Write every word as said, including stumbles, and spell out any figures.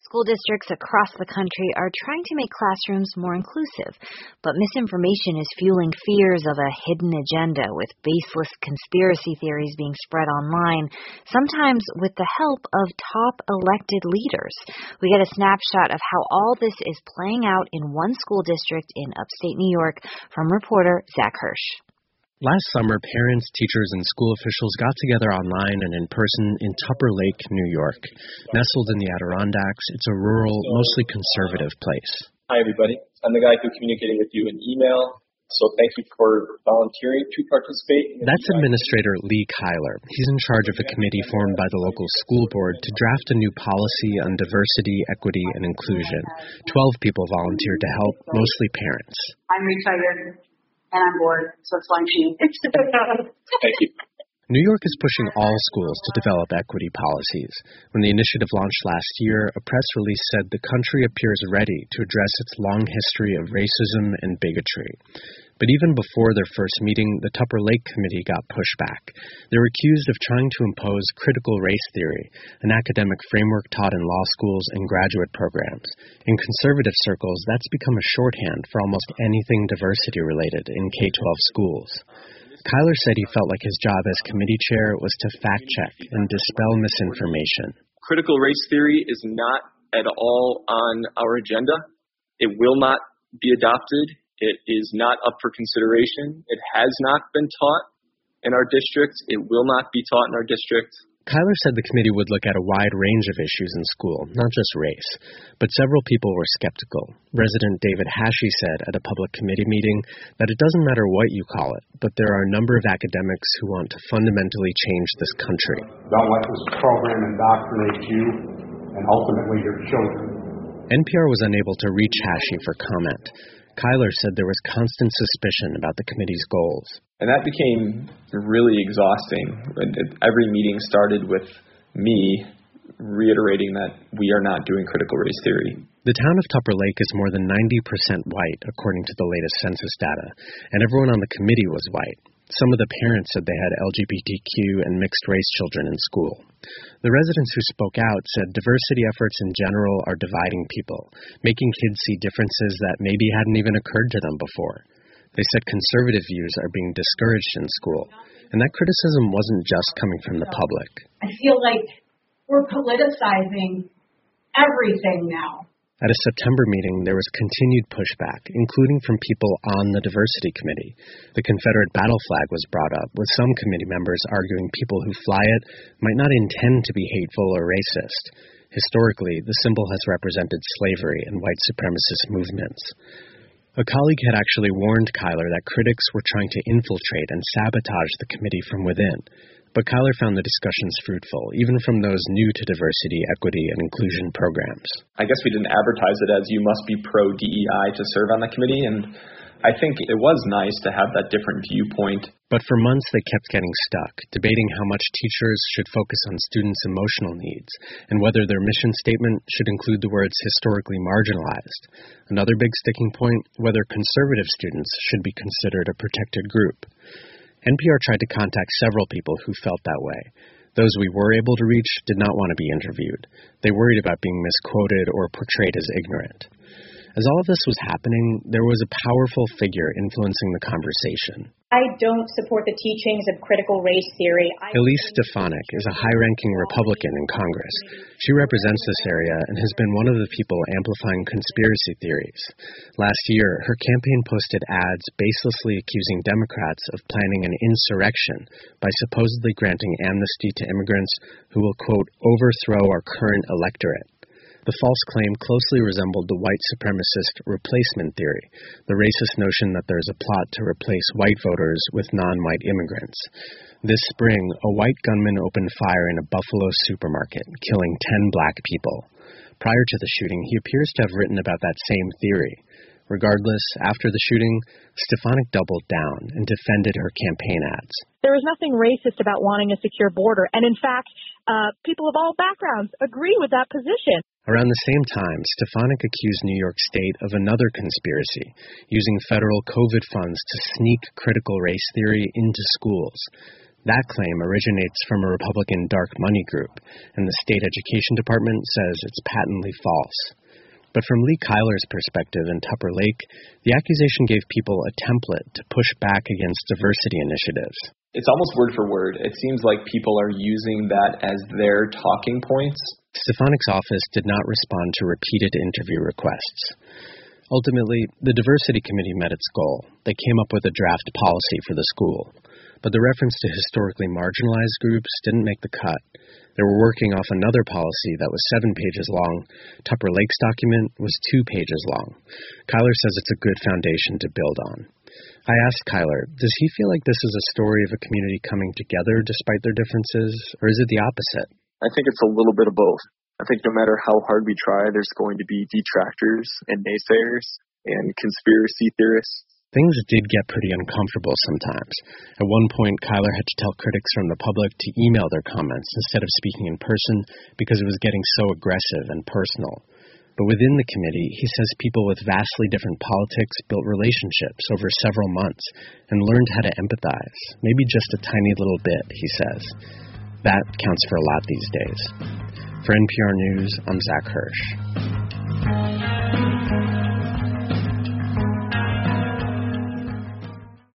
School districts across the country are trying to make classrooms more inclusive, but misinformation is fueling fears of a hidden agenda with baseless conspiracy theories being spread online, sometimes with the help of top elected leaders. We get a snapshot of how all this is playing out in one school district in upstate New York from reporter Zach Hirsch. Last summer, parents, teachers, and school officials got together online and in person in Tupper Lake, New York. Nestled in the Adirondacks, it's a rural, mostly conservative place. Hi, everybody. I'm the guy who's communicating with you in email, so thank you for volunteering to participate. That's Administrator Lee Kyler. He's in charge of a committee formed by the local school board to draft a new policy on diversity, equity, and inclusion. Twelve people volunteered to help, mostly parents. I'm retired. And I'm bored, so it's lunching. Thank you. New York is pushing all schools to develop equity policies. When the initiative launched last year, a press release said the country appears ready to address its long history of racism and bigotry. But even before their first meeting, the Tupper Lake Committee got pushback. They were accused of trying to impose critical race theory, an academic framework taught in law schools and graduate programs. In conservative circles, that's become a shorthand for almost anything diversity-related in K twelve schools. Kyler said he felt like his job as committee chair was to fact-check and dispel misinformation. Critical race theory is not at all on our agenda. It will not be adopted. It is not up for consideration. It has not been taught in our district. It will not be taught in our district. Kyler said the committee would look at a wide range of issues in school, not just race. But several people were skeptical. Resident David Hashey said at a public committee meeting that it doesn't matter what you call it, but there are a number of academics who want to fundamentally change this country. Don't let this program indoctrinate you and ultimately your children. N P R was unable to reach Hashey for comment. Kyler said there was constant suspicion about the committee's goals. And that became really exhausting. Every meeting started with me reiterating that we are not doing critical race theory. The town of Tupper Lake is more than ninety percent white, according to the latest census data, and everyone on the committee was white. Some of the parents said they had L G B T Q and mixed-race children in school. The residents who spoke out said diversity efforts in general are dividing people, making kids see differences that maybe hadn't even occurred to them before. They said conservative views are being discouraged in school, and that criticism wasn't just coming from the public. I feel like we're politicizing everything now. At a September meeting, there was continued pushback, including from people on the diversity committee. The Confederate battle flag was brought up, with some committee members arguing people who fly it might not intend to be hateful or racist. Historically, the symbol has represented slavery and white supremacist movements. A colleague had actually warned Kyler that critics were trying to infiltrate and sabotage the committee from within. But Kyler found the discussions fruitful, even from those new to diversity, equity, and inclusion programs. I guess we didn't advertise it as you must be pro-D E I to serve on the committee, and I think it was nice to have that different viewpoint. But for months they kept getting stuck, debating how much teachers should focus on students' emotional needs, and whether their mission statement should include the words historically marginalized. Another big sticking point, whether conservative students should be considered a protected group. N P R tried to contact several people who felt that way. Those we were able to reach did not want to be interviewed. They worried about being misquoted or portrayed as ignorant. As all of this was happening, there was a powerful figure influencing the conversation. I don't support the teachings of critical race theory. I Elise Stefanik is a high-ranking Republican in Congress. She represents this area and has been one of the people amplifying conspiracy theories. Last year, her campaign posted ads baselessly accusing Democrats of planning an insurrection by supposedly granting amnesty to immigrants who will, quote, overthrow our current electorate. The false claim closely resembled the white supremacist replacement theory, the racist notion that there is a plot to replace white voters with non-white immigrants. This spring, a white gunman opened fire in a Buffalo supermarket, killing ten black people. Prior to the shooting, he appears to have written about that same theory. Regardless, after the shooting, Stefanik doubled down and defended her campaign ads. There is nothing racist about wanting a secure border, and in fact, uh, people of all backgrounds agree with that position. Around the same time, Stefanik accused New York State of another conspiracy, using federal COVID funds to sneak critical race theory into schools. That claim originates from a Republican dark money group, and the state education department says it's patently false. But from Lee Kyler's perspective in Tupper Lake, the accusation gave people a template to push back against diversity initiatives. It's almost word for word. It seems like people are using that as their talking points. Stefanik's office did not respond to repeated interview requests. Ultimately, the diversity committee met its goal. They came up with a draft policy for the school. But the reference to historically marginalized groups didn't make the cut. They were working off another policy that was seven pages long. Tupper Lake's document was two pages long. Kyler says it's a good foundation to build on. I asked Kyler, does he feel like this is a story of a community coming together despite their differences, or is it the opposite? I think it's a little bit of both. I think no matter how hard we try, there's going to be detractors and naysayers and conspiracy theorists. Things did get pretty uncomfortable sometimes. At one point, Kyler had to tell critics from the public to email their comments instead of speaking in person because it was getting so aggressive and personal. But within the committee, he says people with vastly different politics built relationships over several months and learned how to empathize, maybe just a tiny little bit, he says. That counts for a lot these days. For N P R News, I'm Zach Hirsch.